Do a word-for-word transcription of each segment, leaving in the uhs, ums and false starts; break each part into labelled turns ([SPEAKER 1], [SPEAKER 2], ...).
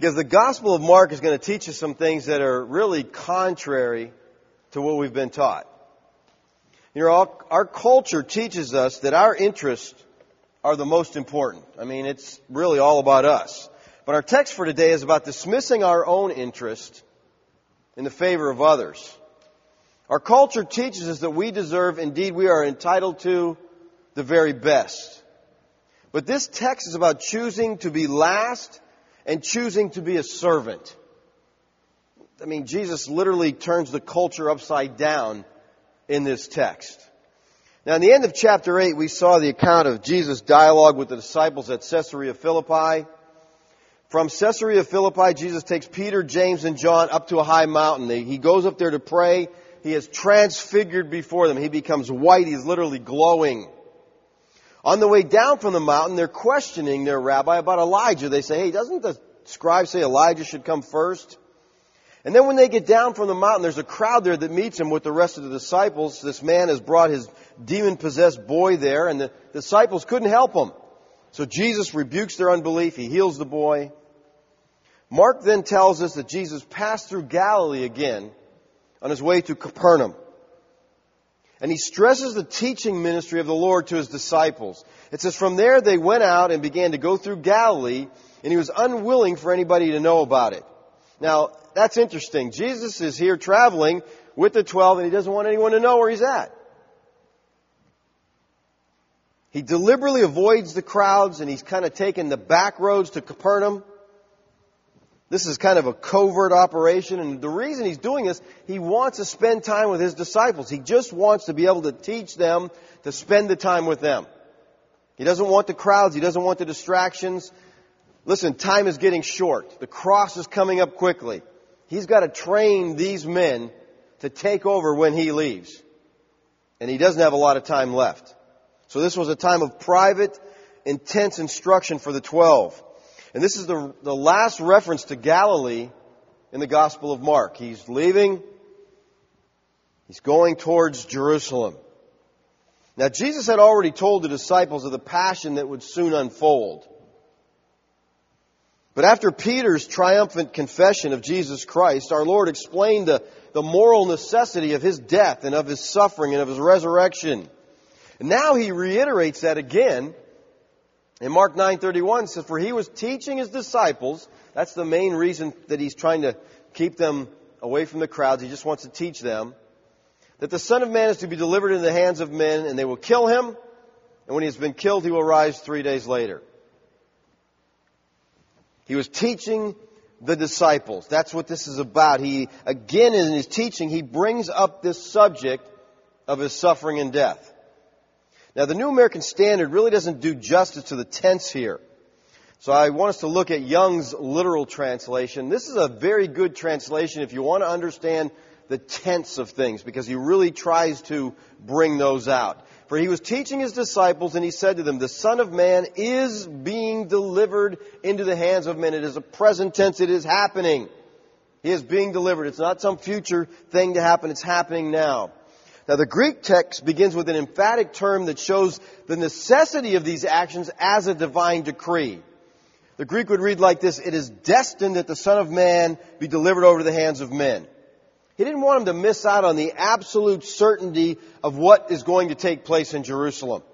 [SPEAKER 1] Because the Gospel of Mark is going to teach us some things that are really contrary to what we've been taught. You know, our, our culture teaches us that our interests are the most important. I mean, it's really all about us. But our text for today is about dismissing our own interest in the favor of others. Our culture teaches us that we deserve, indeed we are entitled to, the very best. But this text is about choosing to be last and choosing to be a servant. I mean, Jesus literally turns the culture upside down in this text. Now, in the end of chapter eight, we saw the account of Jesus' dialogue with the disciples at Caesarea Philippi. From Caesarea Philippi, Jesus takes Peter, James, and John up to a high mountain. He goes up there to pray. He is transfigured before them. He becomes white. He's literally glowing. On the way down from the mountain, they're questioning their rabbi about Elijah. They say, hey, doesn't the scribe say Elijah should come first? And then when they get down from the mountain, there's a crowd there that meets him with the rest of the disciples. This man has brought his demon-possessed boy there, and the disciples couldn't help him. So Jesus rebukes their unbelief. He heals the boy. Mark then tells us that Jesus passed through Galilee again on his way to Capernaum. And he stresses the teaching ministry of the Lord to his disciples. It says, from there they went out and began to go through Galilee, and he was unwilling for anybody to know about it. Now, that's interesting. Jesus is here traveling with the twelve, and he doesn't want anyone to know where he's at. He deliberately avoids the crowds, and he's kind of taken the back roads to Capernaum. This is kind of a covert operation, and the reason he's doing this, he wants to spend time with his disciples. He just wants to be able to teach them, to spend the time with them. He doesn't want the crowds. He doesn't want the distractions. Listen, time is getting short. The cross is coming up quickly. He's got to train these men to take over when he leaves. And he doesn't have a lot of time left. So this was a time of private, intense instruction for the twelve. And this is the, the last reference to Galilee in the Gospel of Mark. He's leaving. He's going towards Jerusalem. Now, Jesus had already told the disciples of the passion that would soon unfold. But after Peter's triumphant confession of Jesus Christ, our Lord explained the, the moral necessity of his death and of his suffering and of his resurrection. And now he reiterates that again. In Mark nine thirty-one, it says, for he was teaching his disciples. That's the main reason that he's trying to keep them away from the crowds. He just wants to teach them that the Son of Man is to be delivered into the hands of men, and they will kill him. And when he has been killed, he will rise three days later. He was teaching the disciples. That's what this is about. He, again in his teaching, he brings up this subject of his suffering and death. Now, the New American Standard really doesn't do justice to the tense here. So I want us to look at Young's literal translation. This is a very good translation if you want to understand the tense of things, because he really tries to bring those out. For he was teaching his disciples, and he said to them, the Son of Man is being delivered into the hands of men. It is a present tense. It is happening. He is being delivered. It's not some future thing to happen. It's happening now. Now, the Greek text begins with an emphatic term that shows the necessity of these actions as a divine decree. The Greek would read like this, it is destined that the Son of Man be delivered over to the hands of men. He didn't want them to miss out on the absolute certainty of what is going to take place in Jerusalem.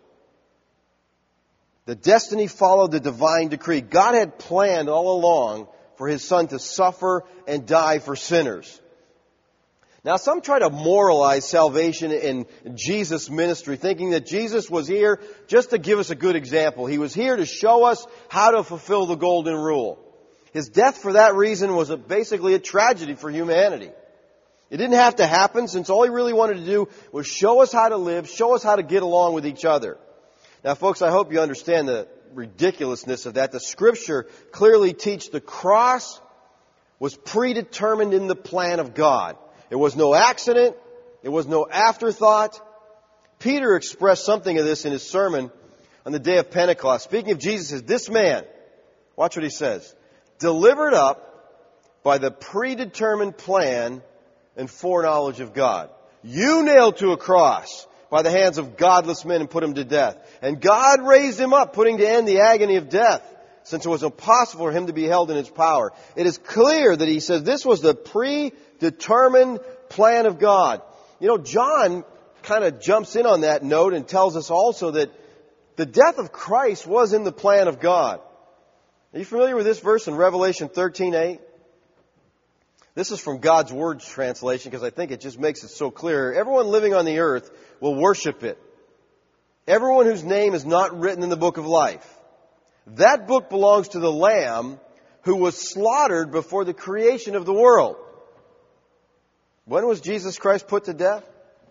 [SPEAKER 1] The destiny followed the divine decree. God had planned all along for His Son to suffer and die for sinners. Now, some try to moralize salvation in Jesus' ministry, thinking that Jesus was here just to give us a good example. He was here to show us how to fulfill the golden rule. His death for that reason was a, basically a tragedy for humanity. It didn't have to happen, since all He really wanted to do was show us how to live, show us how to get along with each other. Now, folks, I hope you understand the ridiculousness of that. The Scripture clearly teach the cross was predetermined in the plan of God. It was no accident. It was no afterthought. Peter expressed something of this in his sermon on the day of Pentecost. Speaking of Jesus, says, this man, watch what he says, delivered up by the predetermined plan and foreknowledge of God. You nailed to a cross by the hands of godless men and put him to death. And God raised him up, putting to end the agony of death, since it was impossible for him to be held in its power. It is clear that he says this was the predetermined plan of God. You know, John kind of jumps in on that note and tells us also that the death of Christ was in the plan of God. Are you familiar with this verse in Revelation thirteen eight? This is from God's Word translation because I think it just makes it so clear. Everyone living on the earth will worship it. Everyone whose name is not written in the book of life. That book belongs to the Lamb who was slaughtered before the creation of the world. When was Jesus Christ put to death?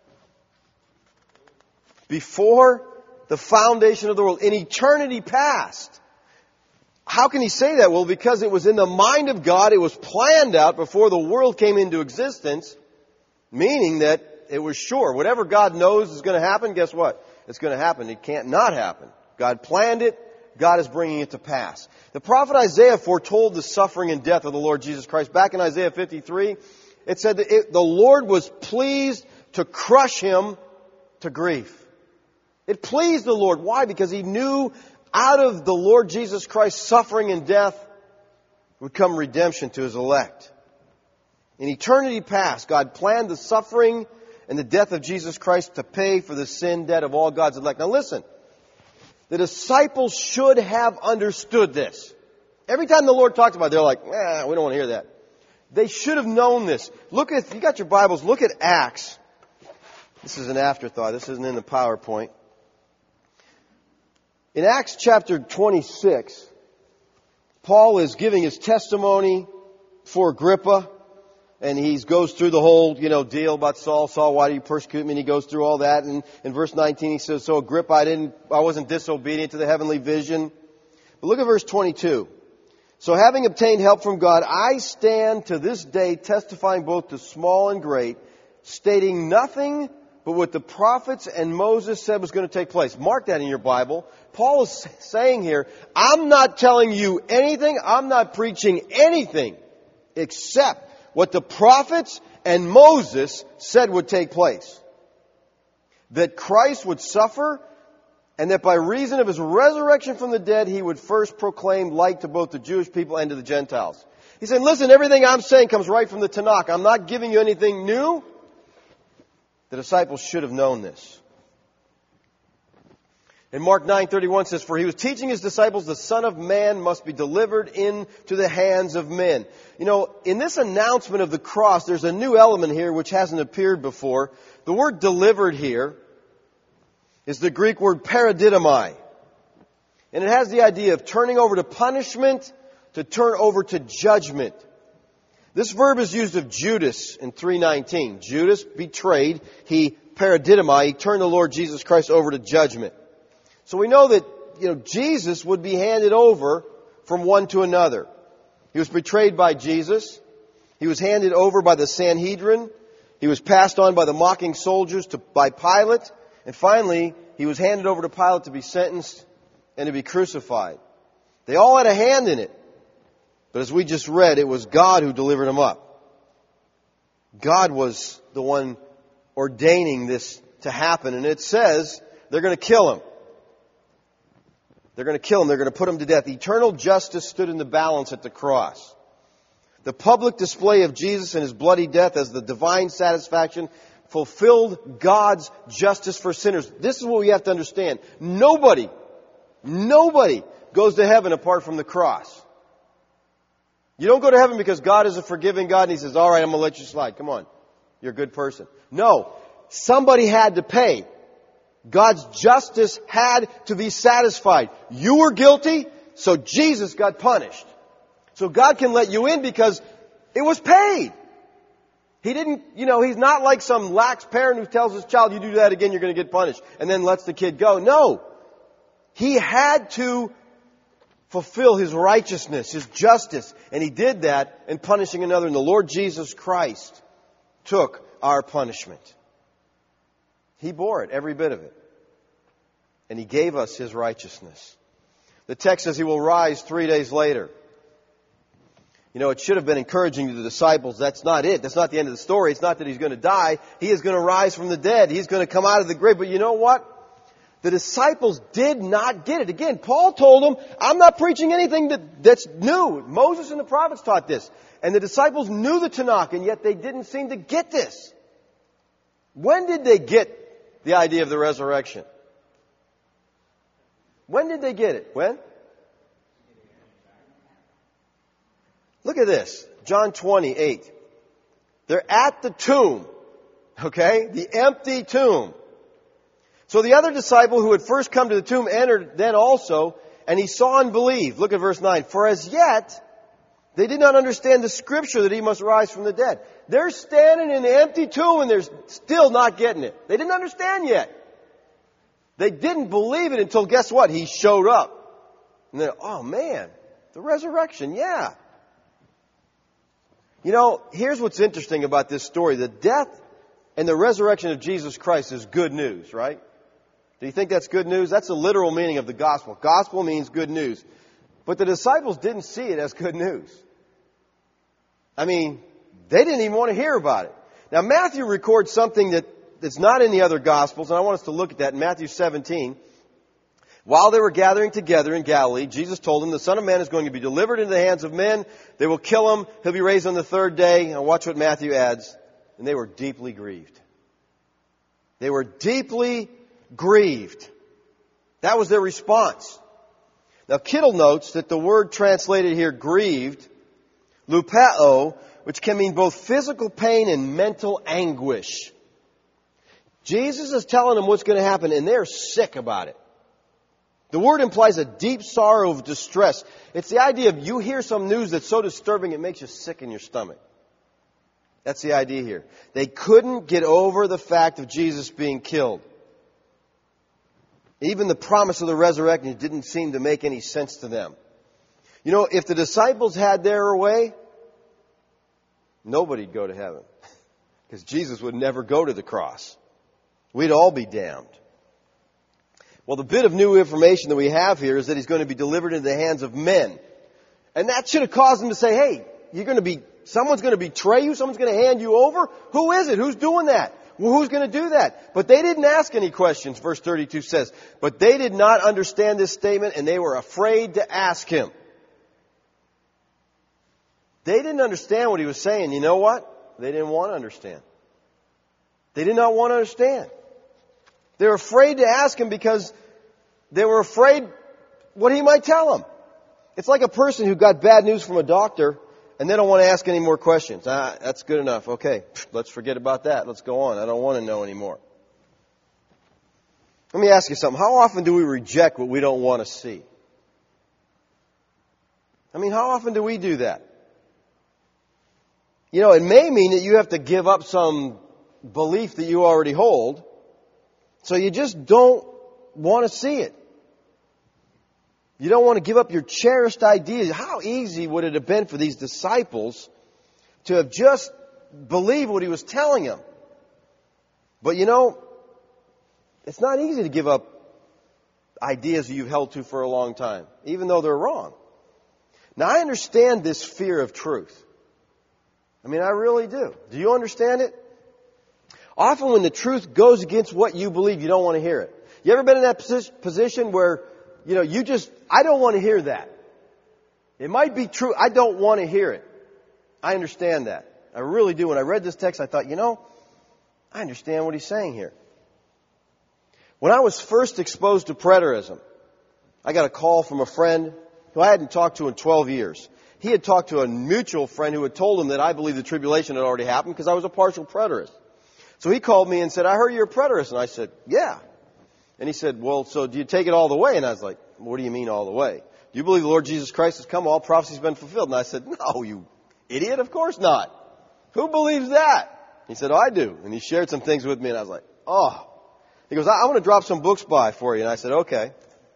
[SPEAKER 1] Before the foundation of the world. In eternity past. How can he say that? Well, because it was in the mind of God. It was planned out before the world came into existence. Meaning that it was sure. Whatever God knows is going to happen, guess what? It's going to happen. It can't not happen. God planned it. God is bringing it to pass. The prophet Isaiah foretold the suffering and death of the Lord Jesus Christ. Back in Isaiah fifty-three, it said that it, the Lord was pleased to crush him to grief. It pleased the Lord. Why? Because he knew out of the Lord Jesus Christ's suffering and death would come redemption to his elect. In eternity past, God planned the suffering and the death of Jesus Christ to pay for the sin debt of all God's elect. Now listen. The disciples should have understood this. Every time the Lord talked about it, they're like, eh, we don't want to hear that. They should have known this. Look at, if you got your Bibles, look at Acts. This is an afterthought. This isn't in the PowerPoint. In Acts chapter twenty-six, Paul is giving his testimony for Agrippa. And he goes through the whole, you know, deal about Saul. Saul, why do you persecute me? And he goes through all that. And in verse nineteen, he says, so Agrippa, I didn't, I wasn't disobedient to the heavenly vision. But look at verse twenty-two. So having obtained help from God, I stand to this day testifying both to small and great, stating nothing but what the prophets and Moses said was going to take place. Mark that in your Bible. Paul is saying here, I'm not telling you anything. I'm not preaching anything except what the prophets and Moses said would take place. That Christ would suffer, and that by reason of his resurrection from the dead, he would first proclaim light to both the Jewish people and to the Gentiles. He said, listen, everything I'm saying comes right from the Tanakh. I'm not giving you anything new. The disciples should have known this. And Mark nine thirty-one says, for he was teaching his disciples, the Son of Man must be delivered into the hands of men. You know, in this announcement of the cross, there's a new element here which hasn't appeared before. The word delivered here is the Greek word paradidomai. And it has the idea of turning over to punishment to turn over to judgment. This verb is used of Judas in three nineteen. Judas betrayed. He paradidomai. He turned the Lord Jesus Christ over to judgment. So we know that, you know, Jesus would be handed over from one to another. He was betrayed by Jesus. He was handed over by the Sanhedrin. He was passed on by the mocking soldiers to, by Pilate. And finally, he was handed over to Pilate to be sentenced and to be crucified. They all had a hand in it. But as we just read, it was God who delivered him up. God was the one ordaining this to happen. And it says they're going to kill him. They're going to kill him. They're going to put him to death. Eternal justice stood in the balance at the cross. The public display of Jesus and his bloody death as the divine satisfaction fulfilled God's justice for sinners. This is what we have to understand. Nobody, nobody goes to heaven apart from the cross. You don't go to heaven because God is a forgiving God and he says, all right, I'm going to let you slide. Come on. You're a good person. No. Somebody had to pay. God's justice had to be satisfied. You were guilty, so Jesus got punished. So God can let you in because it was paid. He didn't, you know, he's not like some lax parent who tells his child, you do that again, you're going to get punished, and then lets the kid go. No. He had to fulfill his righteousness, his justice, and he did that in punishing another. And the Lord Jesus Christ took our punishment. He bore it, every bit of it. And he gave us his righteousness. The text says he will rise three days later. You know, it should have been encouraging to the disciples. That's not it. That's not the end of the story. It's not that he's going to die. He is going to rise from the dead. He's going to come out of the grave. But you know what? The disciples did not get it. Again, Paul told them, I'm not preaching anything that, that's new. Moses and the prophets taught this. And the disciples knew the Tanakh, and yet they didn't seem to get this. When did they get the idea of the resurrection? When did they get it? When? Look at this. John twenty-eight. They're at the tomb. Okay? The empty tomb. So the other disciple who had first come to the tomb entered then also, and he saw and believed. Look at verse nine. For as yet, they did not understand the scripture that he must rise from the dead. They're standing in the empty tomb and they're still not getting it. They didn't understand yet. They didn't believe it until, guess what? He showed up. And they're, oh man, the resurrection, yeah. You know, here's what's interesting about this story. The death and the resurrection of Jesus Christ is good news, right? Do you think that's good news? That's the literal meaning of the gospel. Gospel means good news. But the disciples didn't see it as good news. I mean, they didn't even want to hear about it. Now, Matthew records something that, that's not in the other gospels, and I want us to look at that in Matthew seventeen. While they were gathering together in Galilee, Jesus told them, the Son of Man is going to be delivered into the hands of men. They will kill him. He'll be raised on the third day. And watch what Matthew adds. And they were deeply grieved. They were deeply grieved. That was their response. Now, Kittle notes that the word translated here, grieved, lupao, which can mean both physical pain and mental anguish. Jesus is telling them what's going to happen, and they're sick about it. The word implies a deep sorrow of distress. It's the idea of you hear some news that's so disturbing it makes you sick in your stomach. That's the idea here. They couldn't get over the fact of Jesus being killed. Even the promise of the resurrection didn't seem to make any sense to them. You know, if the disciples had their way, nobody'd go to heaven. Because Jesus would never go to the cross. We'd all be damned. Well, the bit of new information that we have here is that he's going to be delivered into the hands of men. And that should have caused them to say, hey, you're going to be, someone's going to betray you, someone's going to hand you over. Who is it? Who's doing that? Well, who's going to do that? But they didn't ask any questions, verse thirty-two says. But they did not understand this statement, and they were afraid to ask him. They didn't understand what he was saying. You know what? They didn't want to understand. They did not want to understand. They were afraid to ask him because they were afraid what he might tell them. It's like a person who got bad news from a doctor and they don't want to ask any more questions. Ah, that's good enough. Okay, let's forget about that. Let's go on. I don't want to know anymore. Let me ask you something. How often do we reject what we don't want to see? I mean, how often do we do that? You know, it may mean that you have to give up some belief that you already hold. So you just don't want to see it. You don't want to give up your cherished ideas. How easy would it have been for these disciples to have just believed what he was telling them? But you know, it's not easy to give up ideas that you've held to for a long time, even though they're wrong. Now, I understand this fear of truth. I mean, I really do. Do you understand it? Often when the truth goes against what you believe, you don't want to hear it. You ever been in that position where, you know, you just, I don't want to hear that. It might be true. I don't want to hear it. I understand that. I really do. When I read this text, I thought, you know, I understand what he's saying here. When I was first exposed to preterism, I got a call from a friend who I hadn't talked to in twelve years. He had talked to a mutual friend who had told him that I believed the tribulation had already happened because I was a partial preterist. So he called me and said, I heard you're a preterist. And I said, yeah. And he said, well, so do you take it all the way? And I was like, what do you mean all the way? Do you believe the Lord Jesus Christ has come? All prophecy's been fulfilled. And I said, no, you idiot. Of course not. Who believes that? He said, oh, I do. And he shared some things with me. And I was like, oh. He goes, I, I want to drop some books by for you. And I said, okay.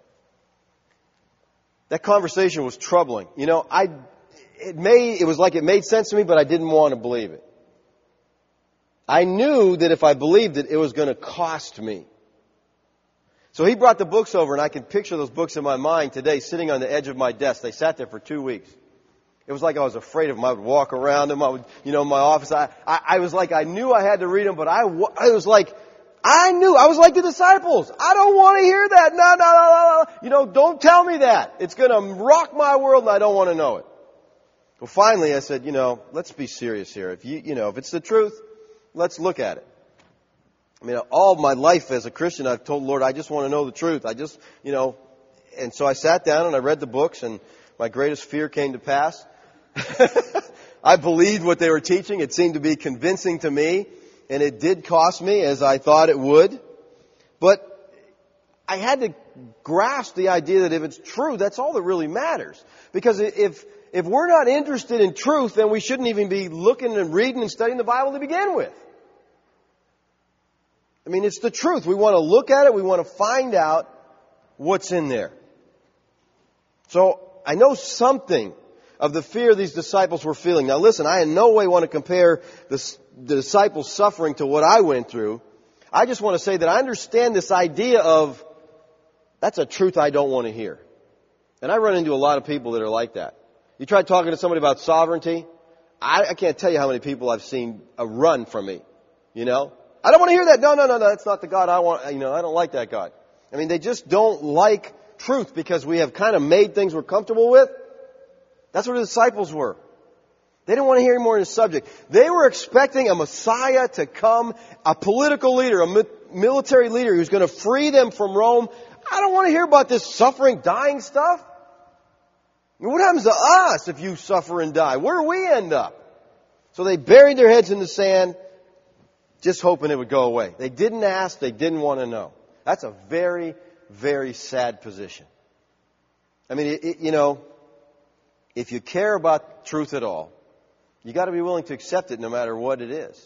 [SPEAKER 1] That conversation was troubling. You know, I, it made, it was like it made sense to me, but I didn't want to believe it. I knew that if I believed it, it was going to cost me. So he brought the books over, and I can picture those books in my mind today sitting on the edge of my desk. They sat there for two weeks. It was like I was afraid of them. I would walk around them. I would, you know, in my office. I, I, I was like, I knew I had to read them, but I, I was like, I knew. I was like the disciples. I don't want to hear that. No, no, no, no, no. You know, don't tell me that. It's going to rock my world and I don't want to know it. Well, finally I said, you know, let's be serious here. If you, you know, if it's the truth, let's look at it. I mean, all my life as a Christian, I've told the Lord, I just want to know the truth. I just, you know, and so I sat down and I read the books and my greatest fear came to pass. I believed what they were teaching. It seemed to be convincing to me. And it did cost me as I thought it would. But I had to grasp the idea that if it's true, that's all that really matters. Because if, if we're not interested in truth, then we shouldn't even be looking and reading and studying the Bible to begin with. I mean, it's the truth. We want to look at it. We want to find out what's in there. So I know something of the fear these disciples were feeling. Now listen, I in no way want to compare the, the disciples' suffering to what I went through. I just want to say that I understand this idea of, that's a truth I don't want to hear. And I run into a lot of people that are like that. You try talking to somebody about sovereignty, I, I can't tell you how many people I've seen a run from me. You know? I don't want to hear that. No, no, no, no, that's not the God I want. You know, I don't like that God. I mean, they just don't like truth because we have kind of made things we're comfortable with. That's what the disciples were. They didn't want to hear any more on the subject. They were expecting a Messiah to come, a political leader, a mi- military leader who's going to free them from Rome. I don't want to hear about this suffering, dying stuff. I mean, what happens to us if you suffer and die? Where do we end up? So they buried their heads in the sand, just hoping it would go away. They didn't ask. They didn't want to know. That's a very, very sad position. I mean, it, it, you know, if you care about truth at all, you got to be willing to accept it no matter what it is.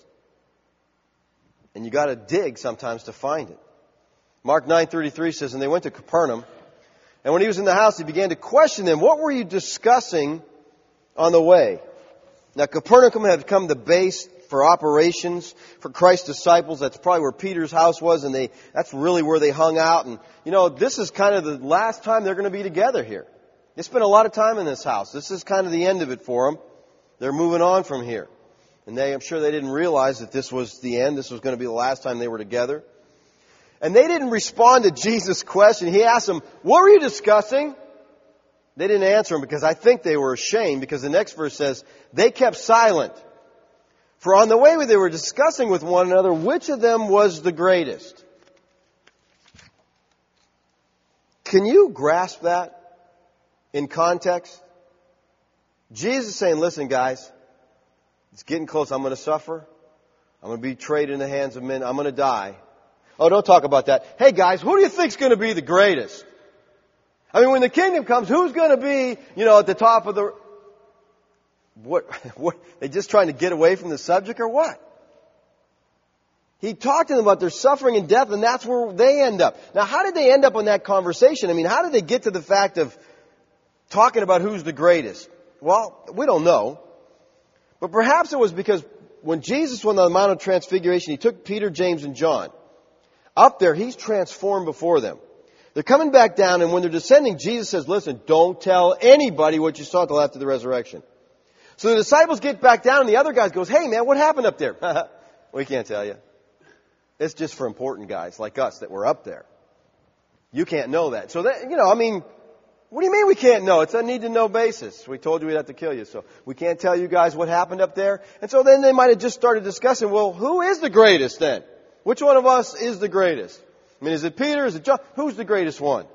[SPEAKER 1] And you got to dig sometimes to find it. Mark nine thirty-three says, and they went to Capernaum, and when he was in the house, he began to question them, what were you discussing on the way? Now, Capernaum had become the base for operations for Christ's disciples. That's probably where Peter's house was, and they that's really where they hung out. And, you know, this is kind of the last time they're going to be together here. They spent a lot of time in this house. This is kind of the end of it for them. They're moving on from here. And they, I'm sure they didn't realize that this was the end. This was going to be the last time they were together. And they didn't respond to Jesus' question. He asked them, what were you discussing? They didn't answer him because I think they were ashamed, because the next verse says, they kept silent. For on the way they were discussing with one another which of them was the greatest. Can you grasp that in context? Jesus is saying, listen guys, it's getting close. I'm going to suffer. I'm going to be betrayed in the hands of men. I'm going to die. Oh, don't talk about that. Hey guys, who do you think's going to be the greatest? I mean, when the kingdom comes, who's going to be, you know, at the top of the... What, what, they just trying to get away from the subject or what? He talked to them about their suffering and death, and that's where they end up. Now, how did they end up in that conversation? I mean, how did they get to the fact of talking about who's the greatest? Well, we don't know. But perhaps it was because when Jesus went on the Mount of Transfiguration, he took Peter, James, and John. Up there, he's transformed before them. They're coming back down, and when they're descending, Jesus says, listen, don't tell anybody what you saw until after the resurrection. So the disciples get back down, and the other guys goes, hey man, what happened up there? We can't tell you. It's just for important guys like us that were up there. You can't know that. So that, you know, I mean, what do you mean we can't know? It's a need to know basis. We told you we'd have to kill you, so we can't tell you guys what happened up there. And so then they might have just started discussing, well, who is the greatest then? Which one of us is the greatest? I mean, is it Peter? Is it John? Who's the greatest one?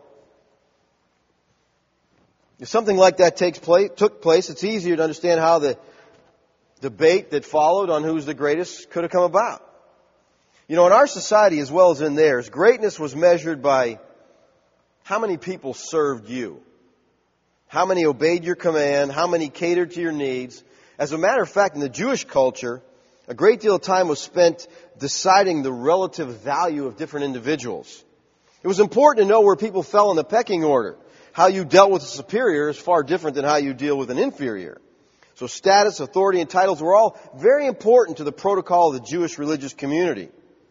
[SPEAKER 1] If something like that takes place, took place, it's easier to understand how the debate that followed on who's the greatest could have come about. You know, in our society as well as in theirs, greatness was measured by how many people served you, how many obeyed your command, how many catered to your needs. As a matter of fact, in the Jewish culture, a great deal of time was spent deciding the relative value of different individuals. It was important to know where people fell in the pecking order. How you dealt with a superior is far different than how you deal with an inferior. So status, authority, and titles were all very important to the protocol of the Jewish religious community.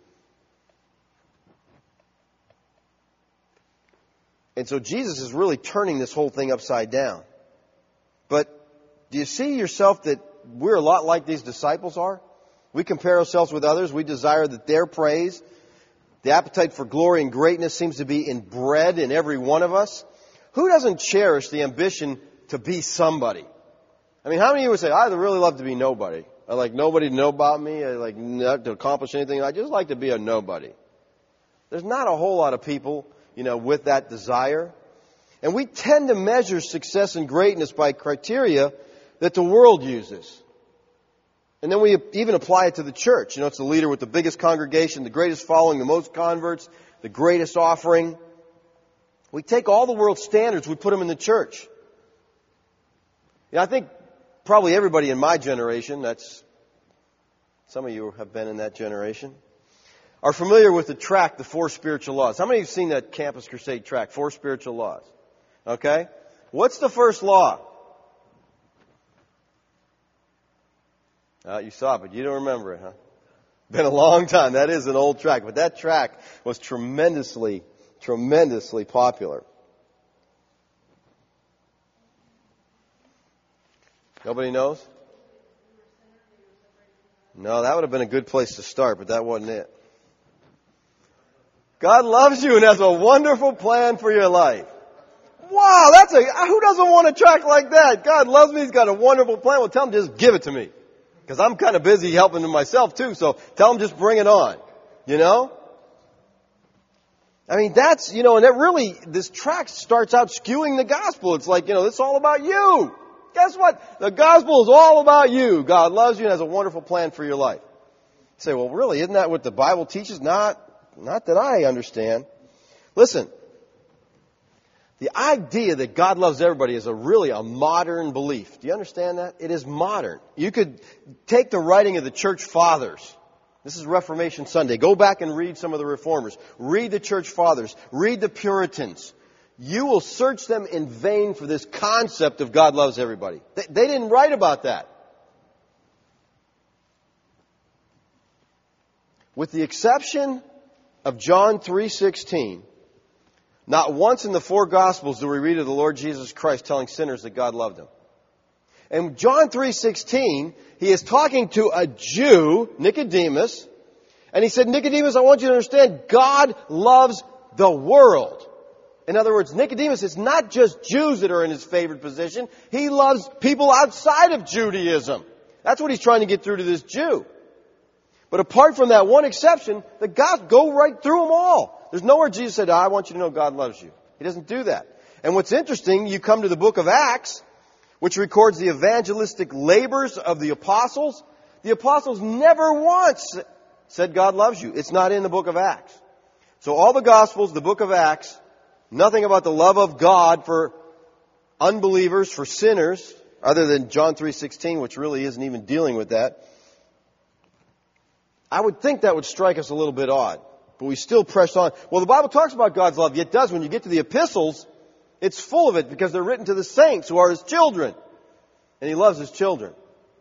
[SPEAKER 1] And so Jesus is really turning this whole thing upside down. But do you see yourself that we're a lot like these disciples are? We compare ourselves with others. We desire that their praise The appetite for glory and greatness seems to be inbred in every one of us. Who doesn't cherish the ambition to be somebody? I mean, how many of you would say, I'd really love to be nobody? I like nobody to know about me. I like not to accomplish anything. I just like to be a nobody. There's not a whole lot of people, you know, with that desire. And we tend to measure success and greatness by criteria that the world uses. And then we even apply it to the church. You know, it's the leader with the biggest congregation, the greatest following, the most converts, the greatest offering. We take all the world's standards, we put them in the church. You know, I think probably everybody in my generation, that's, some of you have been in that generation, are familiar with the tract, The Four Spiritual Laws. How many of you have seen that Campus Crusade tract, Four Spiritual Laws? Okay? What's the first law? Uh, you saw it, but you don't remember it, huh? Been a long time. That is an old tract. But that tract was tremendously, tremendously popular. Nobody knows? No, that would have been a good place to start, but that wasn't it. God loves you and has a wonderful plan for your life. Wow, that's a, who doesn't want a tract like that? God loves me, He's got a wonderful plan. Well, tell Him just give it to me. Because I'm kind of busy helping Him myself too, so tell Him just bring it on. You know? I mean, that's, you know, and that really, this tract starts out skewing the gospel. It's like, you know, it's all about you. Guess what? The gospel is all about you. God loves you and has a wonderful plan for your life. You say, well, really, isn't that what the Bible teaches? Not, not that I understand. Listen, the idea that God loves everybody is a really a modern belief. Do you understand that? It is modern. You could take the writing of the church fathers. This is Reformation Sunday. Go back and read some of the reformers. Read the church fathers. Read the Puritans. You will search them in vain for this concept of God loves everybody. They, they didn't write about that. With the exception of John three sixteen, not once in the four Gospels do we read of the Lord Jesus Christ telling sinners that God loved them. And John three sixteen, He is talking to a Jew, Nicodemus, and He said, Nicodemus, I want you to understand, God loves the world. In other words, Nicodemus, it's not just Jews that are in His favored position. He loves people outside of Judaism. That's what He's trying to get through to this Jew. But apart from that one exception, the gospel go right through them all. There's nowhere Jesus said, I want you to know God loves you. He doesn't do that. And what's interesting, you come to the book of Acts, which records the evangelistic labors of the apostles. The apostles never once said God loves you. It's not in the book of Acts. So all the Gospels, the book of Acts, nothing about the love of God for unbelievers, for sinners, other than John three sixteen, which really isn't even dealing with that. I would think that would strike us a little bit odd, but we still press on. Well, the Bible talks about God's love. It does. When you get to the epistles, it's full of it because they're written to the saints who are His children. And He loves His children.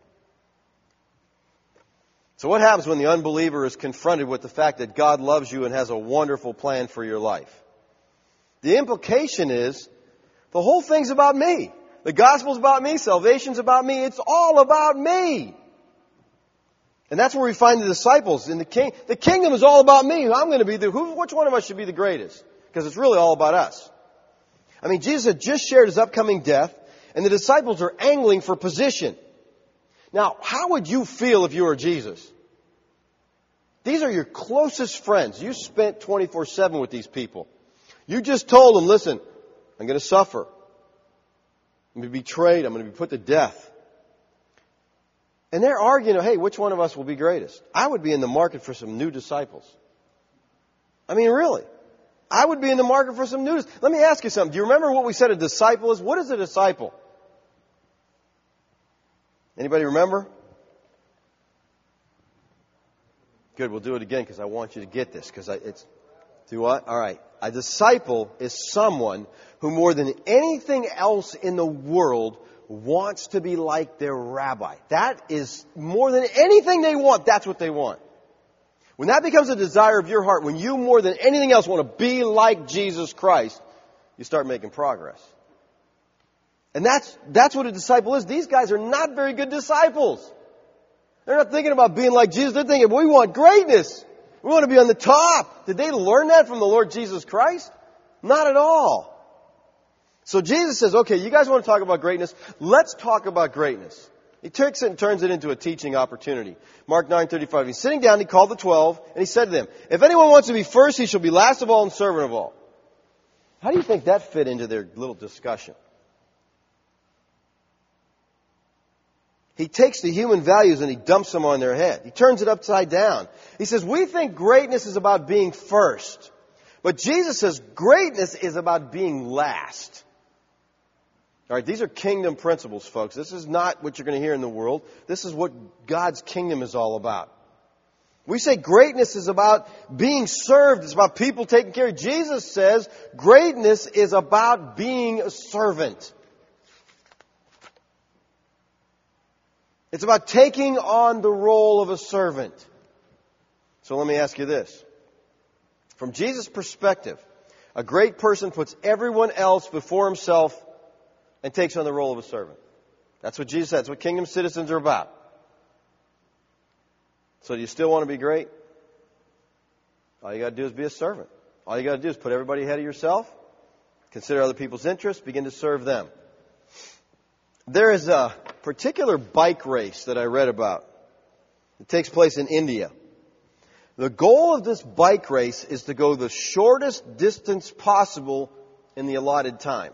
[SPEAKER 1] So what happens when the unbeliever is confronted with the fact that God loves you and has a wonderful plan for your life? The implication is, the whole thing's about me. The gospel's about me. Salvation's about me. It's all about me. And that's where we find the disciples in the king. The kingdom is all about me. I'm going to be the, who, which one of us should be the greatest? Because it's really all about us. I mean, Jesus had just shared His upcoming death, and the disciples are angling for position. Now, how would you feel if you were Jesus? These are your closest friends. You spent twenty-four seven with these people. You just told them, listen, I'm going to suffer. I'm going to be betrayed. I'm going to be put to death. And they're arguing, hey, which one of us will be greatest? I would be in the market for some new disciples. I mean, really. I would be in the market for some new. Let me ask you something. Do you remember what we said a disciple is? What is a disciple? Anybody remember? Good, we'll do it again because I want you to get this. Because it's, do what? All right. A disciple is someone who more than anything else in the world wants to be like their rabbi. That is more than anything they want, that's what they want. When that becomes a desire of your heart, when you more than anything else want to be like Jesus Christ, you start making progress. And that's, that's what a disciple is. These guys are not very good disciples. They're not thinking about being like Jesus. They're thinking, we want greatness. We want to be on the top. Did they learn that from the Lord Jesus Christ? Not at all. So Jesus says, okay, you guys want to talk about greatness? Let's talk about greatness. He takes it and turns it into a teaching opportunity. Mark nine thirty-five. He's sitting down, he called the twelve, and he said to them, if anyone wants to be first, he shall be last of all and servant of all. How do you think that fit into their little discussion? He takes the human values and he dumps them on their head. He turns it upside down. He says, we think greatness is about being first. But Jesus says greatness is about being last. All right, these are kingdom principles, folks. This is not what you're going to hear in the world. This is what God's kingdom is all about. We say greatness is about being served. It's about people taking care of. Jesus says greatness is about being a servant. It's about taking on the role of a servant. So let me ask you this. From Jesus' perspective, a great person puts everyone else before himself and takes on the role of a servant. That's what Jesus said. That's what kingdom citizens are about. So do you still want to be great? All you got to do is be a servant. All you got to do is put everybody ahead of yourself, consider other people's interests, begin to serve them. There is a particular bike race that I read about. It takes place in India. The goal of this bike race is to go the shortest distance possible in the allotted time.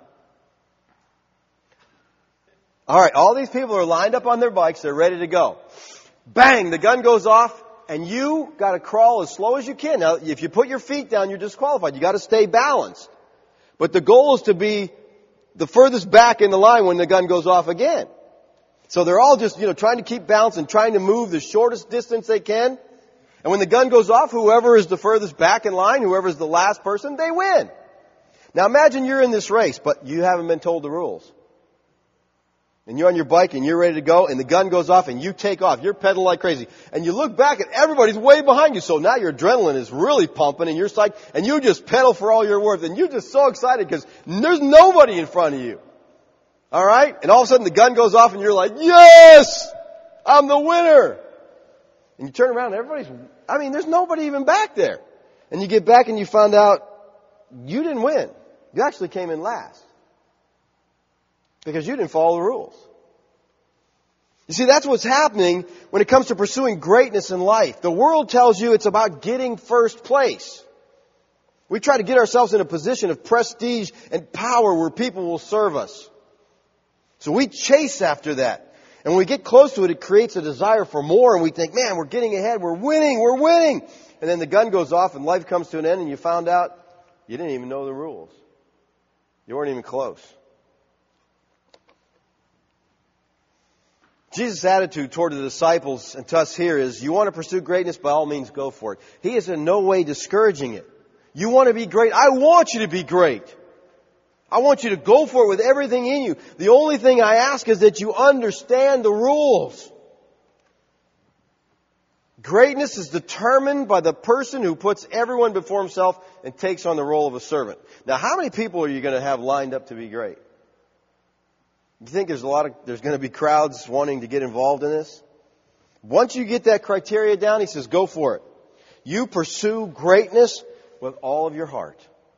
[SPEAKER 1] All right, all these people are lined up on their bikes. They're ready to go. Bang, the gun goes off, and you got to crawl as slow as you can. Now, if you put your feet down, you're disqualified. You got to stay balanced. But the goal is to be the furthest back in the line when the gun goes off again. So they're all just, you know, trying to keep balance and trying to move the shortest distance they can. And when the gun goes off, whoever is the furthest back in line, whoever is the last person, they win. Now imagine you're in this race, but you haven't been told the rules. And you're on your bike and you're ready to go and the gun goes off and you take off. You're pedaling like crazy. And you look back and everybody's way behind you. So now your adrenaline is really pumping and you're psyched and you just pedal for all you're worth. And you're just so excited because there's nobody in front of you. All right? And all of a sudden the gun goes off and you're like, yes! I'm the winner! And you turn around and everybody's, I mean, there's nobody even back there. And you get back and you find out you didn't win. You actually came in last. Because you didn't follow the rules. You see, that's what's happening when it comes to pursuing greatness in life. The world tells you it's about getting first place. We try to get ourselves in a position of prestige and power where people will serve us. So we chase after that. And when we get close to it, it creates a desire for more. And we think, man, we're getting ahead. We're winning. We're winning. And then the gun goes off and life comes to an end and you found out you didn't even know the rules. You weren't even close. Jesus' attitude toward the disciples and to us here is, you want to pursue greatness, by all means go for it. He is in no way discouraging it. You want to be great? I want you to be great. I want you to go for it with everything in you. The only thing I ask is that you understand the rules. Greatness is determined by the person who puts everyone before himself and takes on the role of a servant. Now, how many people are you going to have lined up to be great? You think there's a lot of, there's going to be crowds wanting to get involved in this? Once you get that criteria down, he says, go for it. You pursue greatness with all of your heart.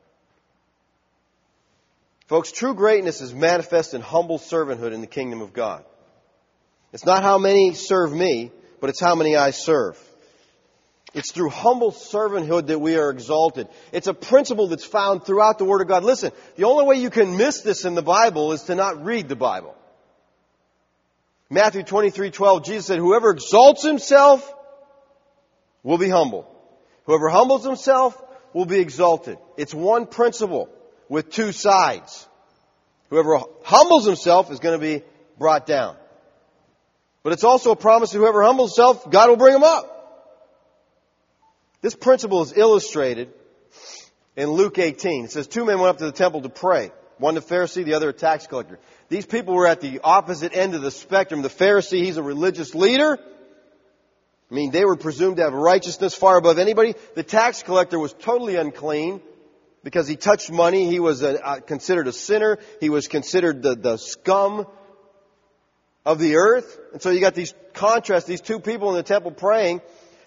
[SPEAKER 1] Folks, true greatness is manifest in humble servanthood in the kingdom of God. It's not how many serve me, but it's how many I serve. It's through humble servanthood that we are exalted. It's a principle that's found throughout the Word of God. Listen, the only way you can miss this in the Bible is to not read the Bible. Matthew twenty-three twelve, Jesus said, whoever exalts himself will be humble. Whoever humbles himself will be exalted. It's one principle with two sides. Whoever humbles himself is going to be brought down. But it's also a promise that whoever humbles himself, God will bring him up. This principle is illustrated in Luke eighteen. It says, two men went up to the temple to pray. One a Pharisee, the other a tax collector. These people were at the opposite end of the spectrum. The Pharisee, he's a religious leader. I mean, they were presumed to have righteousness far above anybody. The tax collector was totally unclean because he touched money. He was a, uh, considered a sinner. He was considered the, the scum of the earth. And so you got these contrasts, these two people in the temple praying.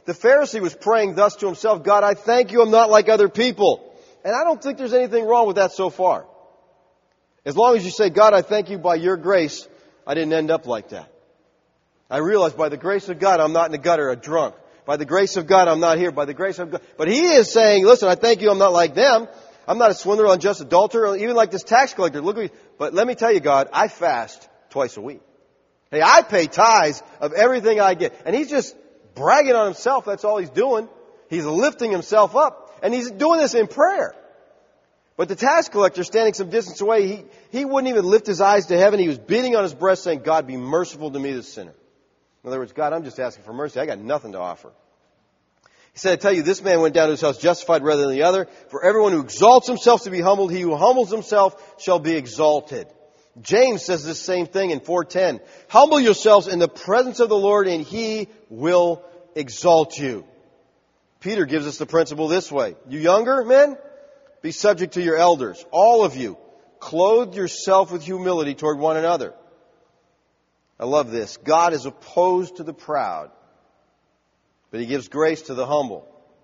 [SPEAKER 1] The Pharisee was praying thus to himself, God, I thank you I'm not like other people. And I don't think there's anything wrong with that so far. As long as you say, God, I thank you by your grace, I didn't end up like that. I realize by the grace of God, I'm not in the gutter, a drunk. By the grace of God, I'm not here. By the grace of God. But he is saying, listen, I thank you, I'm not like them. I'm not a swindler, unjust adulterer, even like this tax collector. Look at me. But let me tell you, God, I fast twice a week. Hey, I pay tithes of everything I get. And he's just bragging on himself. That's all he's doing. He's lifting himself up. And he's doing this in prayer. But the tax collector, standing some distance away, he, he wouldn't even lift his eyes to heaven. He was beating on his breast saying, God, be merciful to me, the sinner. In other words, God, I'm just asking for mercy. I got nothing to offer. He said, I tell you, this man went down to his house justified rather than the other. For everyone who exalts himself to be humbled, he who humbles himself shall be exalted. James says this same thing in four ten. Humble yourselves in the presence of the Lord, and he will exalt you. Peter gives us the principle this way. You younger men, be subject to your elders. All of you, clothe yourself with humility toward one another. I love this. God is opposed to the proud, but he gives grace to the humble.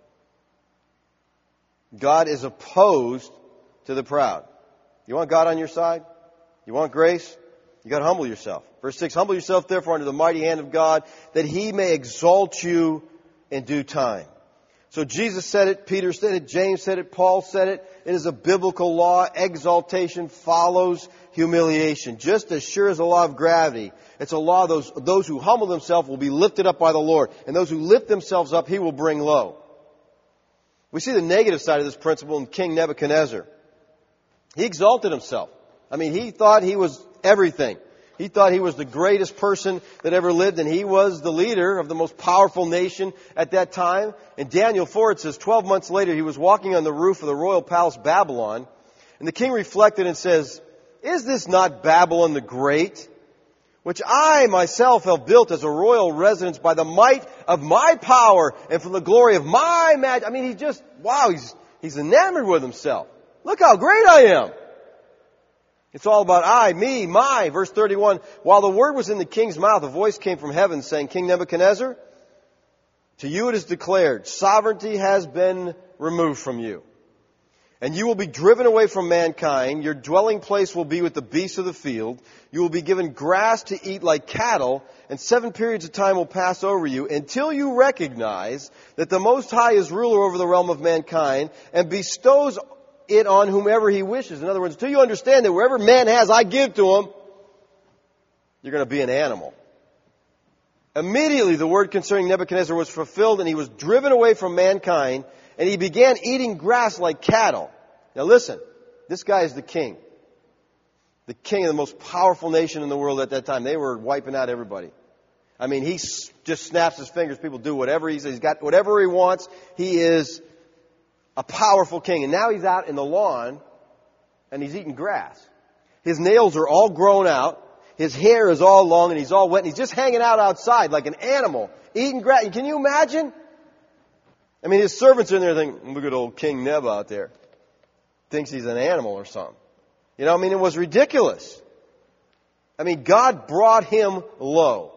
[SPEAKER 1] God is opposed to the proud. You want God on your side? You want grace? You got to humble yourself. Verse six, humble yourself therefore under the mighty hand of God, that he may exalt you in due time. So Jesus said it, Peter said it, James said it, Paul said it. It is a biblical law. Exaltation follows humiliation. Just as sure as the law of gravity. It's a law, those, those who humble themselves will be lifted up by the Lord. And those who lift themselves up, he will bring low. We see the negative side of this principle in King Nebuchadnezzar. He exalted himself. I mean, he thought he was everything. He thought he was the greatest person that ever lived, and he was the leader of the most powerful nation at that time. In Daniel four, it says, twelve months later, he was walking on the roof of the royal palace Babylon, and the king reflected and says, is this not Babylon the Great, which I myself have built as a royal residence by the might of my power and from the glory of my majesty? I mean, he just, wow, he's, he's enamored with himself. Look how great I am. It's all about I, me, my. Verse thirty-one, while the word was in the king's mouth, a voice came from heaven saying, King Nebuchadnezzar, to you it is declared, sovereignty has been removed from you. And you will be driven away from mankind. Your dwelling place will be with the beasts of the field. You will be given grass to eat like cattle, and seven periods of time will pass over you until you recognize that the Most High is ruler over the realm of mankind and bestows it on whomever he wishes. In other words, until you understand that wherever man has, I give to him, you're going to be an animal. Immediately the word concerning Nebuchadnezzar was fulfilled, and he was driven away from mankind, and he began eating grass like cattle. Now listen, this guy is the king. The king of the most powerful nation in the world at that time. They were wiping out everybody. I mean, he just snaps his fingers. People do whatever he says. He's got whatever he wants. He is a powerful king. And now he's out in the lawn and he's eating grass. His nails are all grown out. His hair is all long and he's all wet. And he's just hanging out outside like an animal, eating grass. And can you imagine? I mean, his servants are in there thinking, look at old King Neb out there. Thinks he's an animal or something. You know, I mean, it was ridiculous. I mean, God brought him low.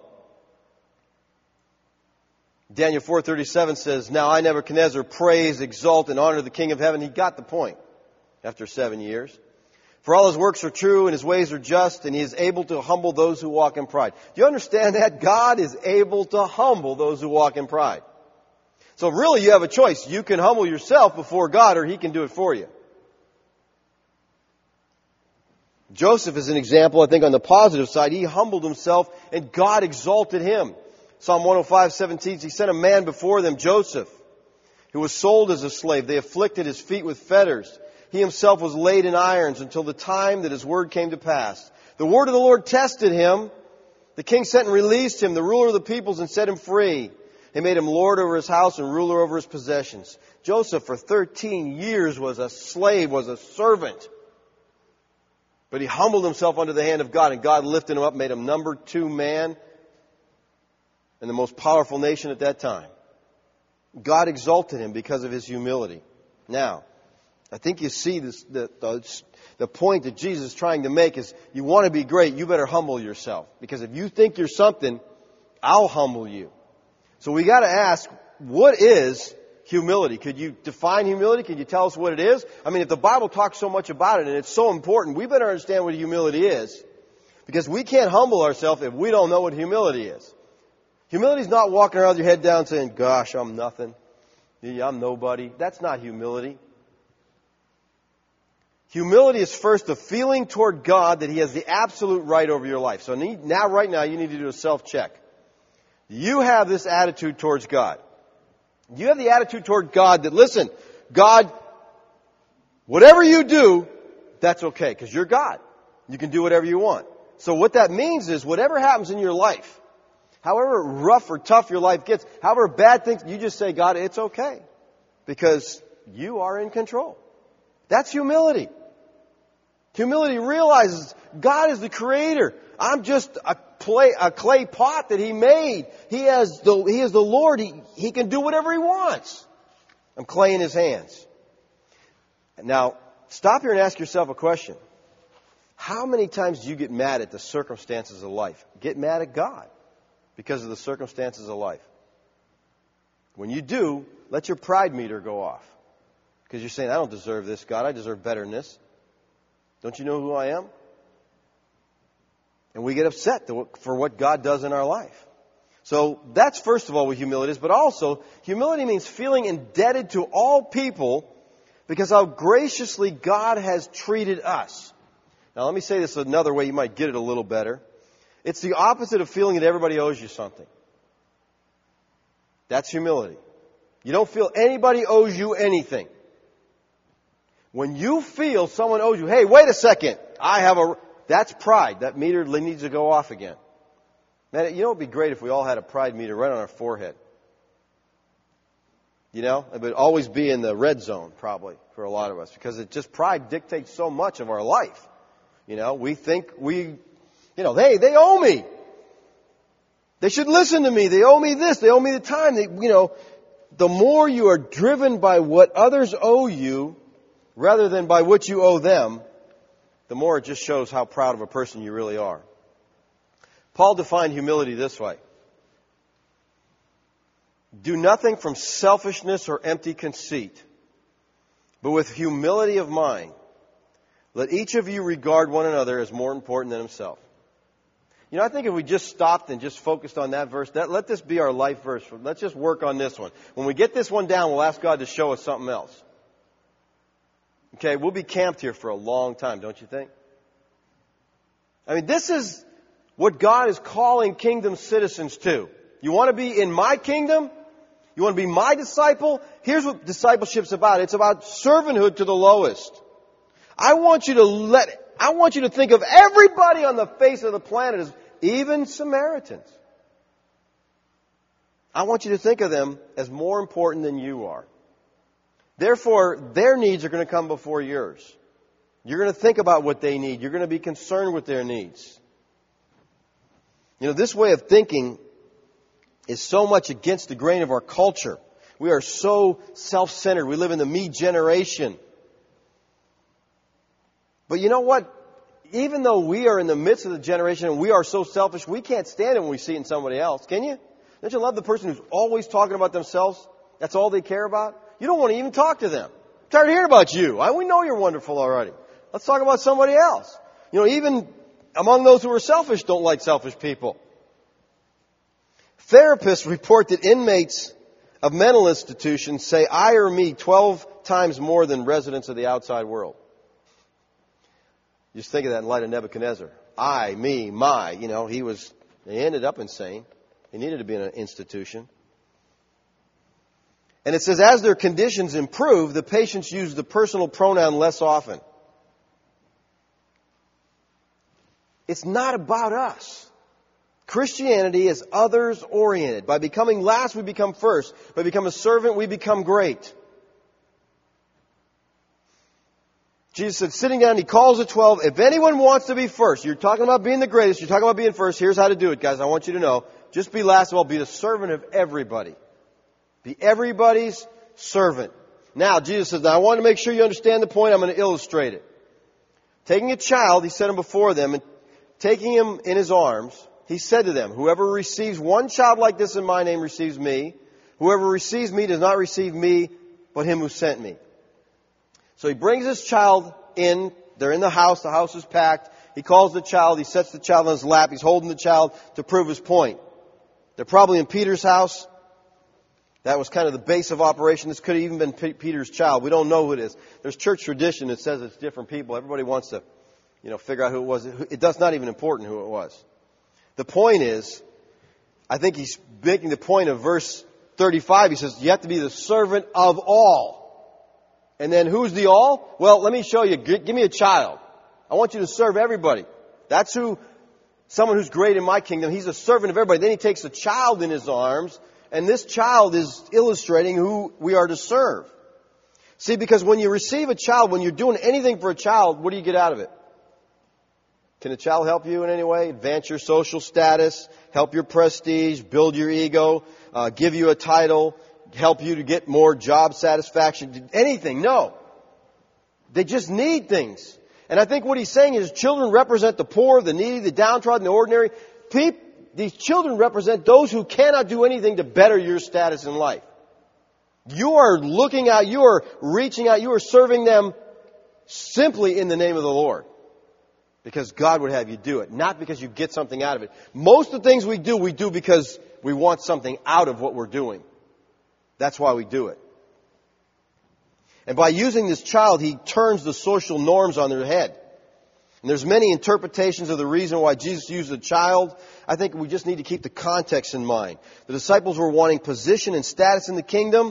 [SPEAKER 1] Daniel four thirty-seven says, now I, Nebuchadnezzar, praise, exalt, and honor the King of heaven. He got the point after seven years. For all his works are true and his ways are just, and he is able to humble those who walk in pride. Do you understand that? God is able to humble those who walk in pride. So really you have a choice. You can humble yourself before God, or he can do it for you. Joseph is an example, I think, on the positive side. He humbled himself and God exalted him. Psalm one oh five seventeen, he sent a man before them, Joseph, who was sold as a slave. They afflicted his feet with fetters. He himself was laid in irons until the time that his word came to pass. The word of the Lord tested him. The king sent and released him, the ruler of the peoples, and set him free. He made him lord over his house and ruler over his possessions. Joseph for thirteen years was a slave, was a servant. But he humbled himself under the hand of God, and God lifted him up, made him number two man in the most powerful nation at that time. God exalted him because of his humility. Now, I think you see this, the, the, the point that Jesus is trying to make is, you want to be great, you better humble yourself. Because if you think you're something, I'll humble you. So we got to ask, what is humility? Could you define humility? Could you tell us what it is? I mean, if the Bible talks so much about it and it's so important, we better understand what humility is. Because we can't humble ourselves if we don't know what humility is. Humility is not walking around with your head down saying, gosh, I'm nothing. I'm nobody. That's not humility. Humility is first a feeling toward God that He has the absolute right over your life. So now, right now, you need to do a self-check. You have this attitude towards God. You have the attitude toward God that, listen, God, whatever you do, that's okay, because you're God. You can do whatever you want. So what that means is, whatever happens in your life, however rough or tough your life gets, however bad things, you just say, God, it's okay, because you are in control. That's humility. Humility realizes God is the creator. I'm just a clay, a clay pot that He made. He has the, He is the Lord. He, he can do whatever He wants. I'm clay in His hands. Now, stop here and ask yourself a question. How many times do you get mad at the circumstances of life? Get mad at God because of the circumstances of life. When you do, let your pride meter go off. Because you're saying, I don't deserve this, God. I deserve better than this. Don't you know who I am? And we get upset for what God does in our life. So that's first of all what humility is. But also, humility means feeling indebted to all people because how graciously God has treated us. Now let me say this another way you might get it a little better. It's the opposite of feeling that everybody owes you something. That's humility. You don't feel anybody owes you anything. When you feel someone owes you, hey, wait a second, I have a... That's pride. That meter needs to go off again. Man, you know it would be great if we all had a pride meter right on our forehead. You know? It would always be in the red zone, probably, for a lot of us. Because it just, pride dictates so much of our life. You know, we think we, you know, hey, they owe me. They should listen to me. They owe me this. They owe me the time. They, you know, the more you are driven by what others owe you, rather than by what you owe them, the more it just shows how proud of a person you really are. Paul defined humility this way. Do nothing from selfishness or empty conceit, but with humility of mind, let each of you regard one another as more important than himself. You know, I think if we just stopped and just focused on that verse, that, let this be our life verse. Let's just work on this one. When we get this one down, we'll ask God to show us something else. Okay, we'll be camped here for a long time, don't you think? I mean, this is what God is calling kingdom citizens to. You want to be in my kingdom? You want to be my disciple? Here's what discipleship's about. It's about servanthood to the lowest. I want you to let, I want you to think of everybody on the face of the planet as even Samaritans. I want you to think of them as more important than you are. Therefore, their needs are going to come before yours. You're going to think about what they need. You're going to be concerned with their needs. You know, this way of thinking is so much against the grain of our culture. We are so self-centered. We live in the me generation. But you know what? Even though we are in the midst of the generation and we are so selfish, we can't stand it when we see it in somebody else. Can you? Don't you love the person who's always talking about themselves? That's all they care about? You don't want to even talk to them. I'm tired of hearing about you. I, we know you're wonderful already. Let's talk about somebody else. You know, even among those who are selfish don't like selfish people. Therapists report that inmates of mental institutions say I or me twelve times more than residents of the outside world. Just think of that in light of Nebuchadnezzar. I, me, my. You know, he was, he ended up insane. He needed to be in an institution. And it says, as their conditions improve, the patients use the personal pronoun less often. It's not about us. Christianity is others-oriented. By becoming last, we become first. By becoming a servant, we become great. Jesus said, sitting down, He calls the twelve. If anyone wants to be first, you're talking about being the greatest, you're talking about being first, here's how to do it, guys. I want you to know. Just be last of all. Be the servant of everybody. Be everybody's servant. Now, Jesus says, now I want to make sure you understand the point. I'm going to illustrate it. Taking a child, He set him before them, and taking him in His arms, He said to them, whoever receives one child like this in my name receives me. Whoever receives me does not receive me, but him who sent me. So he brings this child in. They're in the house. The house is packed. He calls the child. He sets the child on his lap. He's holding the child to prove his point. They're probably in Peter's house. That was kind of the base of operation. This could have even been P- Peter's child. We don't know who it is. There's church tradition that says it's different people. Everybody wants to, you know, figure out who it was. It does not even important who it was. The point is, I think he's making the point of verse thirty-five. He says, you have to be the servant of all. And then who's the all? Well, let me show you. G- give me a child. I want you to serve everybody. That's who, someone who's great in my kingdom. He's a servant of everybody. Then he takes a child in his arms. And this child is illustrating who we are to serve. See, because when you receive a child, when you're doing anything for a child, what do you get out of it? Can a child help you in any way? Advance your social status, help your prestige, build your ego, uh, give you a title, help you to get more job satisfaction, anything? No. They just need things. And I think what he's saying is children represent the poor, the needy, the downtrodden, the ordinary. People, these children represent those who cannot do anything to better your status in life. You are looking out, you are reaching out, you are serving them simply in the name of the Lord. Because God would have you do it, not because you get something out of it. Most of the things we do, we do because we want something out of what we're doing. That's why we do it. And by using this child, he turns the social norms on their head. And there's many interpretations of the reason why Jesus used a child. I think we just need to keep the context in mind. The disciples were wanting position and status in the kingdom.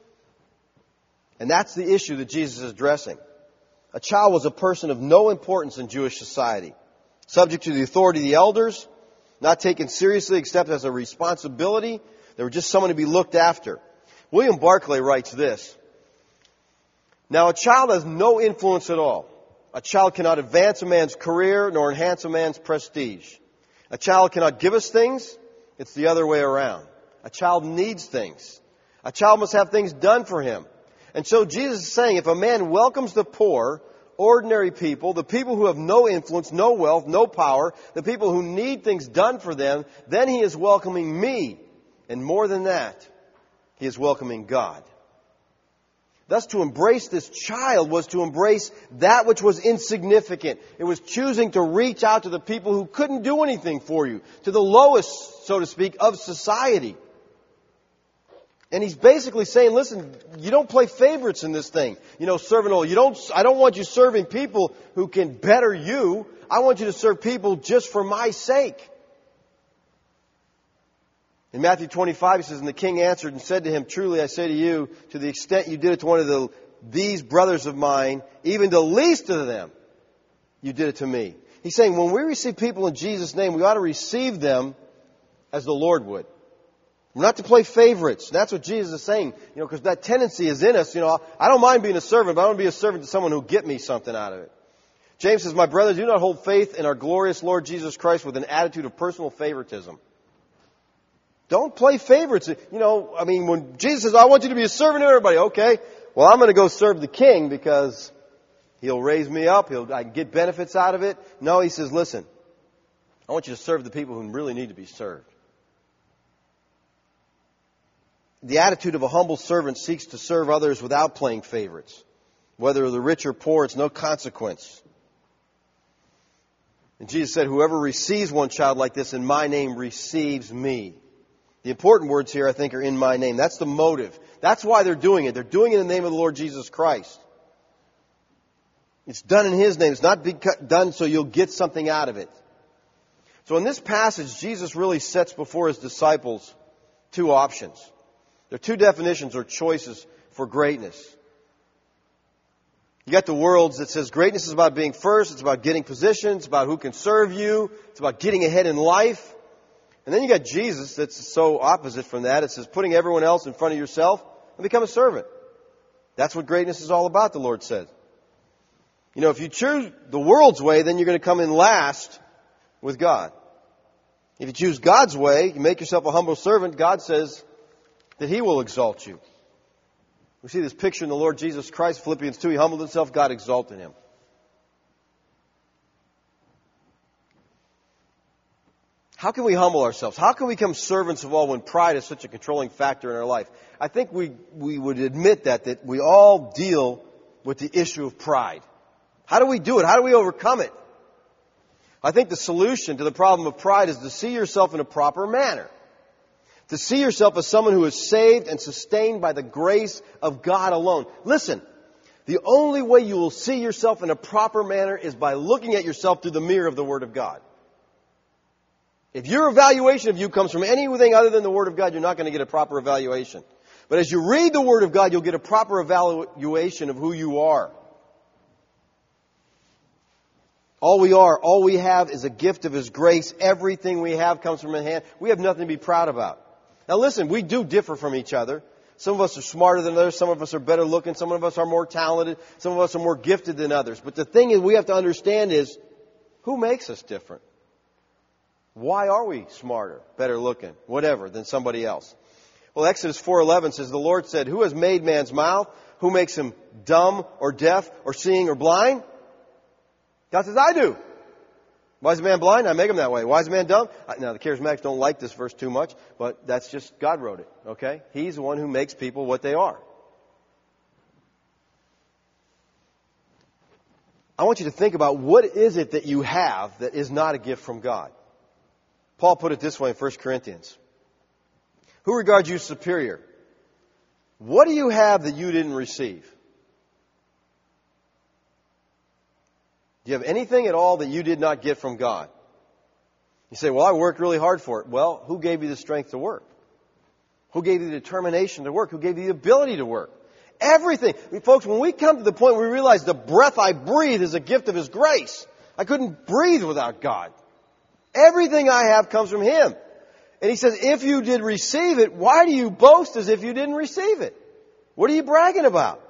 [SPEAKER 1] And that's the issue that Jesus is addressing. A child was a person of no importance in Jewish society. Subject to the authority of the elders. Not taken seriously except as a responsibility. They were just someone to be looked after. William Barclay writes this. Now a child has no influence at all. A child cannot advance a man's career nor enhance a man's prestige. A child cannot give us things. It's the other way around. A child needs things. A child must have things done for him. And so Jesus is saying if a man welcomes the poor, ordinary people, the people who have no influence, no wealth, no power, the people who need things done for them, then he is welcoming me. And more than that, he is welcoming God. Thus, to embrace this child was to embrace that which was insignificant. It was choosing to reach out to the people who couldn't do anything for you, to the lowest, so to speak, of society. And he's basically saying, listen, you don't play favorites in this thing. You know, serving all. You don't, I don't want you serving people who can better you. I want you to serve people just for my sake. In Matthew twenty-five, he says, and the king answered and said to him, truly I say to you, to the extent you did it to one of the, these brothers of mine, even the least of them, you did it to me. He's saying when we receive people in Jesus' name, we ought to receive them as the Lord would. We're not to play favorites. That's what Jesus is saying, you know, because that tendency is in us. You know, I don't mind being a servant, but I want to be a servant to someone who'll get me something out of it. James says, my brothers, do not hold faith in our glorious Lord Jesus Christ with an attitude of personal favoritism. Don't play favorites. You know, I mean, when Jesus says, I want you to be a servant to everybody, okay, well, I'm going to go serve the king because he'll raise me up. He'll, I can get benefits out of it. No, he says, listen, I want you to serve the people who really need to be served. The attitude of a humble servant seeks to serve others without playing favorites. Whether they're rich or poor, it's no consequence. And Jesus said, whoever receives one child like this in my name receives me. The important words here, I think, are in my name. That's the motive. That's why they're doing it. They're doing it in the name of the Lord Jesus Christ. It's done in His name. It's not done so you'll get something out of it. So in this passage, Jesus really sets before His disciples two options. There are two definitions or choices for greatness. You got the world's that says greatness is about being first. It's about getting position. It's about who can serve you. It's about getting ahead in life. And then you got Jesus that's so opposite from that. It says putting everyone else in front of yourself and become a servant. That's what greatness is all about, the Lord said. You know, if you choose the world's way, then you're going to come in last with God. If you choose God's way, you make yourself a humble servant, God says that He will exalt you. We see this picture in the Lord Jesus Christ, Philippians two. He humbled Himself, God exalted Him. How can we humble ourselves? How can we become servants of all when pride is such a controlling factor in our life? I think we, we would admit that, that we all deal with the issue of pride. How do we do it? How do we overcome it? I think the solution to the problem of pride is to see yourself in a proper manner. To see yourself as someone who is saved and sustained by the grace of God alone. Listen, the only way you will see yourself in a proper manner is by looking at yourself through the mirror of the Word of God. If your evaluation of you comes from anything other than the Word of God, you're not going to get a proper evaluation. But as you read the Word of God, you'll get a proper evaluation of who you are. All we are, all we have is a gift of His grace. Everything we have comes from His hand. We have nothing to be proud about. Now listen, we do differ from each other. Some of us are smarter than others. Some of us are better looking. Some of us are more talented. Some of us are more gifted than others. But the thing is we have to understand is, who makes us different? Why are we smarter, better looking, whatever, than somebody else? Well, Exodus four eleven says, the Lord said, who has made man's mouth? Who makes him dumb or deaf or seeing or blind? God says, I do. Why is a man blind? I make him that way. Why is a man dumb? Now, the charismatics don't like this verse too much, but that's just, God wrote it, okay? He's the one who makes people what they are. I want you to think about what is it that you have that is not a gift from God. Paul put it this way in First Corinthians. Who regards you superior? What do you have that you didn't receive? Do you have anything at all that you did not get from God? You say, well, I worked really hard for it. Well, who gave you the strength to work? Who gave you the determination to work? Who gave you the ability to work? Everything. I mean, folks, when we come to the point where we realize the breath I breathe is a gift of His grace. I couldn't breathe without God. Everything I have comes from Him. And He says, if you did receive it, why do you boast as if you didn't receive it? What are you bragging about?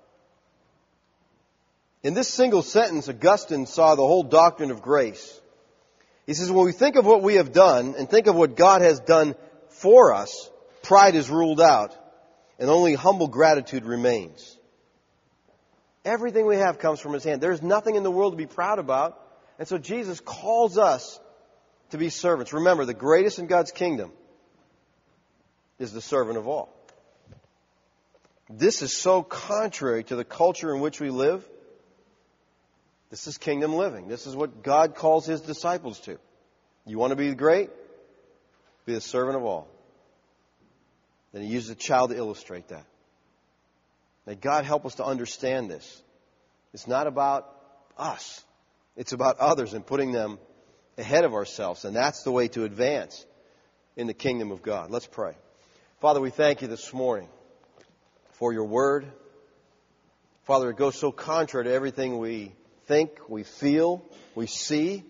[SPEAKER 1] In this single sentence, Augustine saw the whole doctrine of grace. He says, when we think of what we have done and think of what God has done for us, pride is ruled out and only humble gratitude remains. Everything we have comes from His hand. There's nothing in the world to be proud about. And so Jesus calls us to be servants. Remember, the greatest in God's kingdom is the servant of all. This is so contrary to the culture in which we live. This is kingdom living. This is what God calls His disciples to. You want to be great? Be the servant of all. Then He uses a child to illustrate that. May God help us to understand this. It's not about us. It's about others and putting them ahead of ourselves. And that's the way to advance in the kingdom of God. Let's pray. Father, we thank You this morning for Your word. Father, it goes so contrary to everything we think, we feel, we see.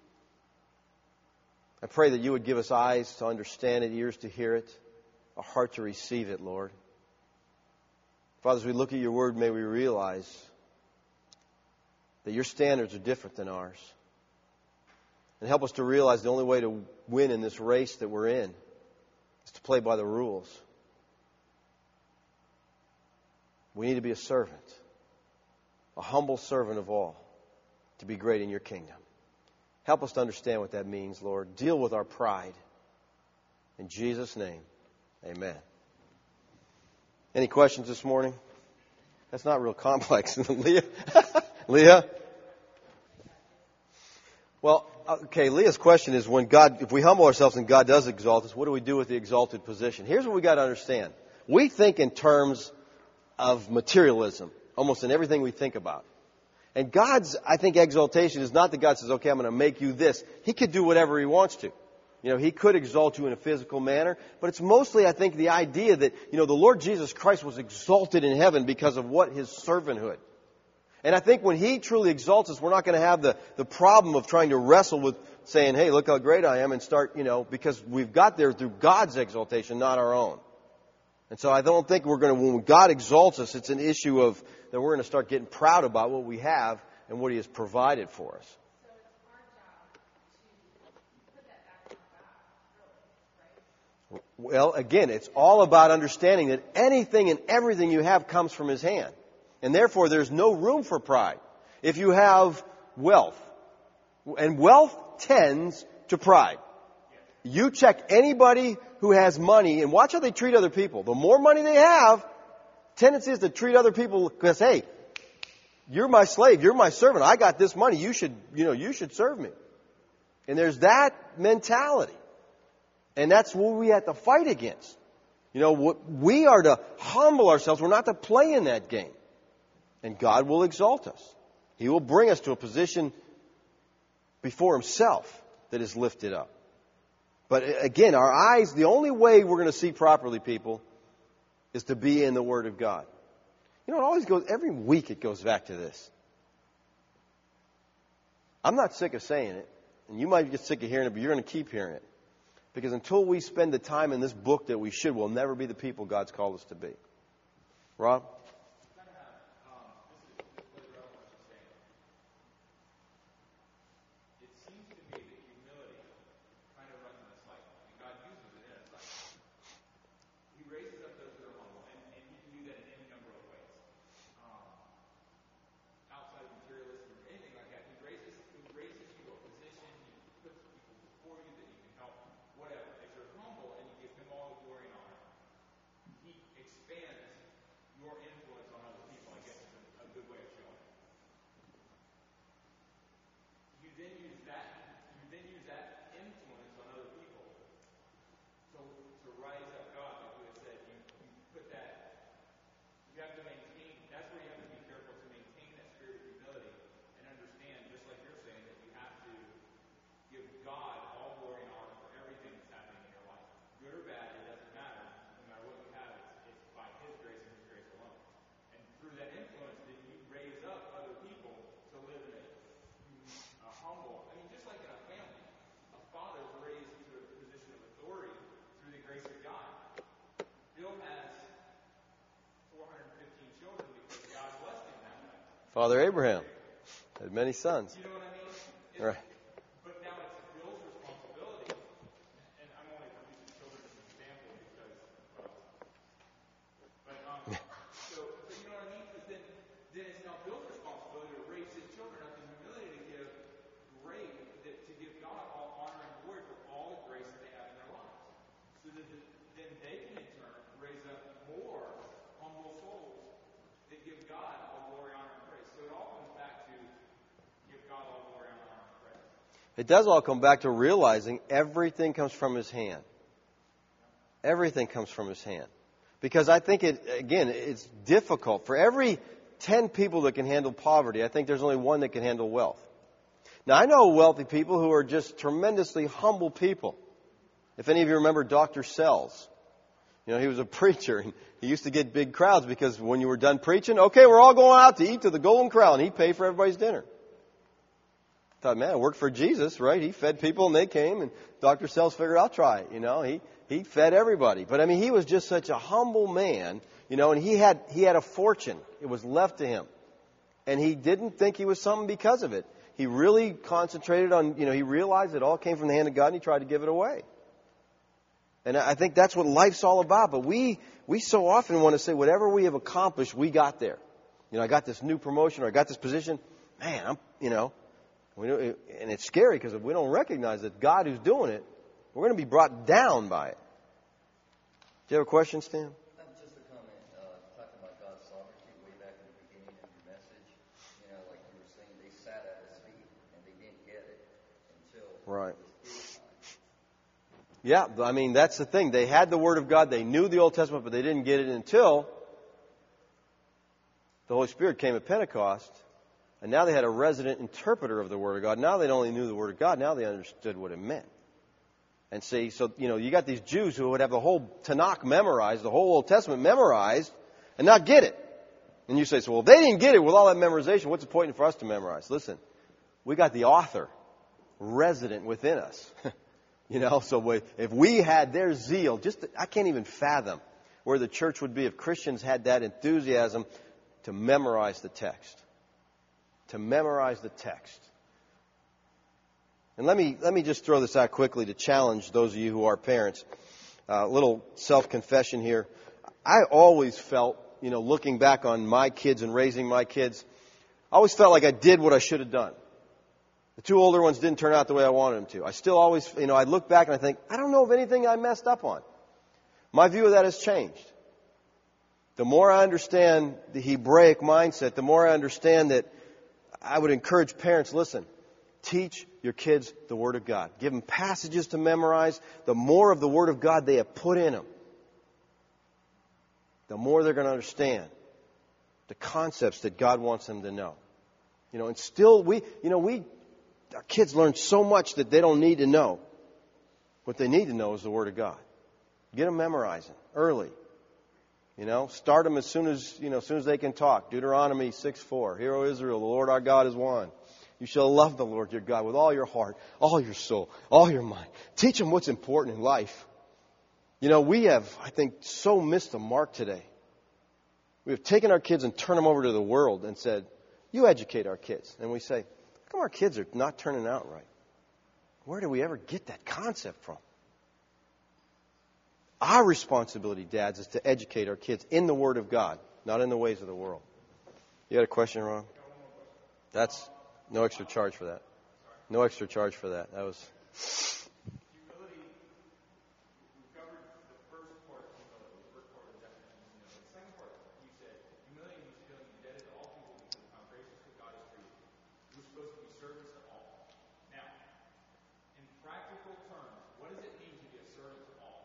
[SPEAKER 1] I pray that You would give us eyes to understand it, ears to hear it, a heart to receive it, Lord. Father, as we look at Your word, may we realize that Your standards are different than ours. And help us to realize the only way to win in this race that we're in is to play by the rules. We need to be a servant, a humble servant of all, to be great in Your kingdom. Help us to understand what that means, Lord. Deal with our pride. In Jesus' name, amen. Any questions this morning? That's not real complex. Leah? Leah? Well, okay, Leah's question is, when God, if we humble ourselves and God does exalt us, what do we do with the exalted position? Here's what we got to understand. We think in terms of materialism, almost in everything we think about. And God's, I think, exaltation is not that God says, okay, I'm going to make you this. He could do whatever He wants to. You know, He could exalt you in a physical manner, but it's mostly, I think, the idea that, you know, the Lord Jesus Christ was exalted in heaven because of what? His servanthood. And I think when He truly exalts us, we're not going to have the, the problem of trying to wrestle with saying, hey, look how great I am, and start, you know, because we've got there through God's exaltation, not our own. And so I don't think we're going to, when God exalts us, it's an issue of that we're going to start getting proud about what we have and what He has provided for us.
[SPEAKER 2] So it's our job to put that back on God, really, right?
[SPEAKER 1] Well, again, it's all about understanding that anything and everything you have comes from His hand. And therefore, there's no room for pride. If you have wealth, and wealth tends to pride. You check anybody who has money and watch how they treat other people. The more money they have, tendency is to treat other people because, hey, you're my slave, you're my servant, I got this money, you should, you know, you should serve me. And there's that mentality. And that's what we have to fight against. You know, we are to humble ourselves. We're not to play in that game. And God will exalt us. He will bring us to a position before Himself that is lifted up. But again, our eyes, the only way we're going to see properly, people, is to be in the Word of God. You know, it always goes, every week it goes back to this. I'm not sick of saying it, and you might get sick of hearing it, but you're going to keep hearing it. Because until we spend the time in this book that we should, we'll never be the people God's called us to be. Rob? Father Abraham had many sons.
[SPEAKER 3] You know what I mean? It's,
[SPEAKER 1] Right.
[SPEAKER 3] But now it's Bill's responsibility, and I'm only using children as an example because, well, but um, so, so you know what I mean? Because then, then it's now Bill's responsibility to raise his children up in humility to give great, that, to give God all honor and glory for all the grace that they have in their lives, so that the, then they can in turn raise up more humble souls that give God all glory, honor, and praise. So it all comes back to give God all glory, honor, and praise.
[SPEAKER 1] It does all come back to realizing everything comes from His hand. Everything comes from His hand. Because I think, it again, it's difficult. For every ten people that can handle poverty, I think there's only one that can handle wealth. Now, I know wealthy people who are just tremendously humble people. If any of you remember Doctor Sells, you know, he was a preacher, and he used to get big crowds because when you were done preaching, okay, we're all going out to eat to the Golden Corral, and he'd pay for everybody's dinner. I thought, man, it worked for Jesus, right? He fed people, and they came, and Doctor Sells figured, I'll try it, you know. He he fed everybody. But, I mean, he was just such a humble man, you know, and he had he had a fortune. It was left to him. And he didn't think he was something because of it. He really concentrated on, you know, he realized it all came from the hand of God, and he tried to give it away. And I think that's what life's all about. But we we so often want to say whatever we have accomplished, we got there. You know, I got this new promotion or I got this position. Man, I'm, you know, we know, and it's scary because if we don't recognize that God who's doing it, we're going to be brought down by it. Do you have a question, Stan?
[SPEAKER 4] Just a comment, uh, talking about God's sovereignty way back in the beginning of your message. You know, like you were saying, they sat at His feet and they didn't get it until
[SPEAKER 1] Right.
[SPEAKER 4] it was His time.
[SPEAKER 1] Yeah, I mean, that's the thing. They had the Word of God. They knew the Old Testament, but they didn't get it until the Holy Spirit came at Pentecost. And now they had a resident interpreter of the Word of God. Now they not only knew the Word of God, now they understood what it meant. And see, so, you know, you got these Jews who would have the whole Tanakh memorized, the whole Old Testament memorized, and not get it. And you say, so, well, they didn't get it with all that memorization. What's the point for us to memorize? Listen, we got the author resident within us. You know, so if we had their zeal, just, I can't even fathom where the church would be if Christians had that enthusiasm to memorize the text. To memorize the text. And let me let me just throw this out quickly to challenge those of you who are parents. A uh, little self-confession here. I always felt, you know, looking back on my kids and raising my kids, I always felt like I did what I should have done. The two older ones didn't turn out the way I wanted them to. I still always, you know, I look back and I think, I don't know of anything I messed up on. My view of that has changed. The more I understand the Hebraic mindset, the more I understand that I would encourage parents, listen, teach your kids the Word of God. Give them passages to memorize. The more of the Word of God they have put in them, the more they're going to understand the concepts that God wants them to know. You know, and still we, you know, we, our kids learn so much that they don't need to know. What they need to know is the Word of God. Get them memorizing early. You know, start them as soon as, you know, as soon as they can talk. Deuteronomy six four. Hear, O Israel, the Lord our God is one. You shall love the Lord your God with all your heart, all your soul, all your mind. Teach them what's important in life. You know, we have, I think, so missed the mark today. We have taken our kids and turned them over to the world and said, you educate our kids. And we say, how come our kids are not turning out right? Where did we ever get that concept from? Our responsibility, dads, is to educate our kids in the Word of God, not in the ways of the world. You got a question, Ron? That's no extra charge for that. No extra charge for that. That was...
[SPEAKER 3] Humility, we covered the first part of humility, the first part of the definition of humility. The second part, you said, humility means feeling indebted to all people because of how gracious that God is for you. You're supposed to be servants to all. Now, in practical terms, what does it mean to be a servant to all?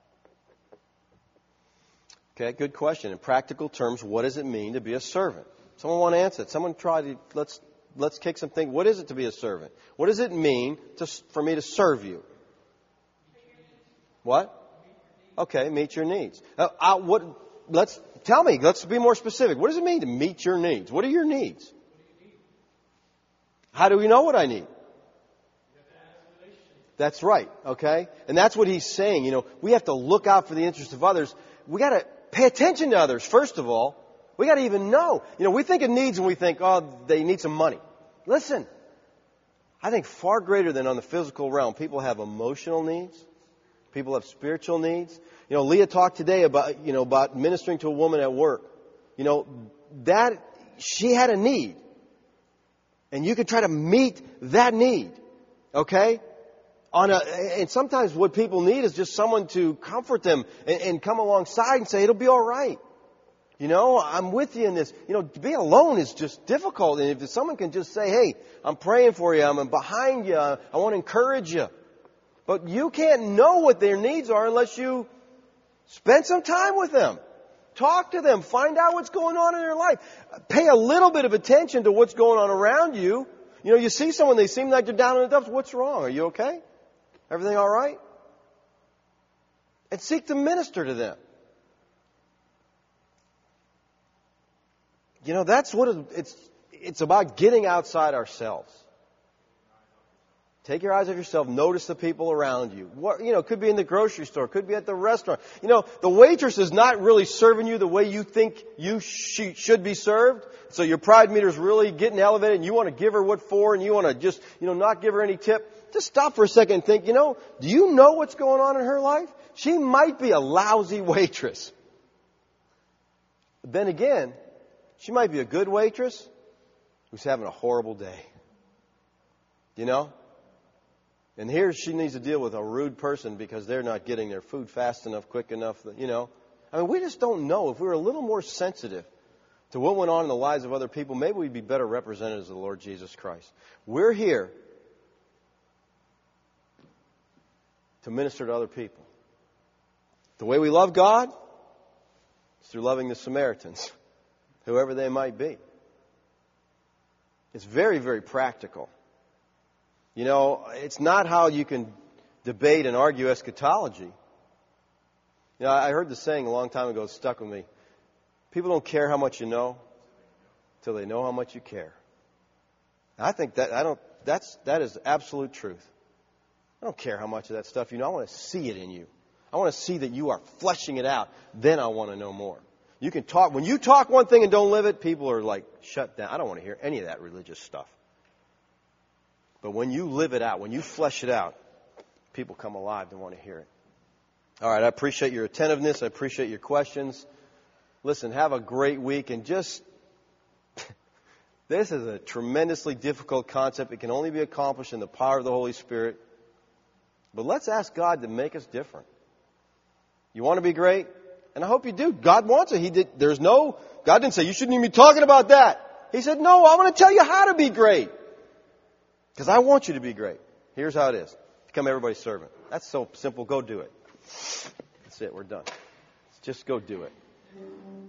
[SPEAKER 1] Okay, good question. In practical terms, what does it mean to be a servant? Someone want to answer it. Someone try to, let's let's kick some things. What is it to be a servant? What does it mean to, for me to serve you? What? Okay, meet your needs. Uh, I, what? Let's tell me. Let's be more specific. What does it mean to meet your needs? What are your needs? How do we know what I need? That's right. Okay, and that's what he's saying. You know, we have to look out for the interests of others. We got to pay attention to others, first of all. We got to even know. You know, we think of needs and we think, oh, they need some money. Listen, I think far greater than on the physical realm. People have emotional needs. People have spiritual needs. You know, Leah talked today about, you know, about ministering to a woman at work. You know, that, she had a need. And you can try to meet that need. Okay? On a, and sometimes what people need is just someone to comfort them and, and come alongside and say, it'll be all right. You know, I'm with you in this. You know, being alone is just difficult. And if someone can just say, hey, I'm praying for you, I'm behind you, I want to encourage you. But you can't know what their needs are unless you spend some time with them. Talk to them. Find out what's going on in their life. Pay a little bit of attention to what's going on around you. You know, you see someone, they seem like they're down in the dumps. What's wrong? Are you okay? Everything all right? And seek to minister to them. You know, that's what it's, it's about, getting outside ourselves. Take your eyes off yourself. Notice the people around you. What, you know, could be in the grocery store. Could be at the restaurant. You know, the waitress is not really serving you the way you think you sh- should be served. So your pride meter's really getting elevated and you want to give her what for and you want to just, you know, not give her any tip. Just stop for a second and think, you know, do you know what's going on in her life? She might be a lousy waitress. But then again, she might be a good waitress who's having a horrible day. You know? And here she needs to deal with a rude person because they're not getting their food fast enough, quick enough, you know. I mean, we just don't know. If we were a little more sensitive to what went on in the lives of other people, maybe we'd be better representatives of the Lord Jesus Christ. We're here to minister to other people. The way we love God is through loving the Samaritans, whoever they might be. It's very, very practical. You know, it's not how you can debate and argue eschatology. You know, I heard the saying a long time ago, it stuck with me. People don't care how much you know till they know how much you care. I think that, I don't, that's, that is absolute truth. I don't care how much of that stuff you know. I want to see it in you. I want to see that you are fleshing it out. Then I want to know more. You can talk, when you talk one thing and don't live it, people are like, shut down. I don't want to hear any of that religious stuff. But when you live it out, when you flesh it out, people come alive and want to hear it. All right, I appreciate your attentiveness. I appreciate your questions. Listen, have a great week and just This is a tremendously difficult concept. It can only be accomplished in the power of the Holy Spirit. But let's ask God to make us different. You want to be great? And I hope you do. God wants it. He did. There's no, God didn't say, you shouldn't even be talking about that. He said, no, I want to tell you how to be great. Because I want you to be great. Here's how it is. Become everybody's servant. That's so simple. Go do it. That's it. We're done. Just go do it.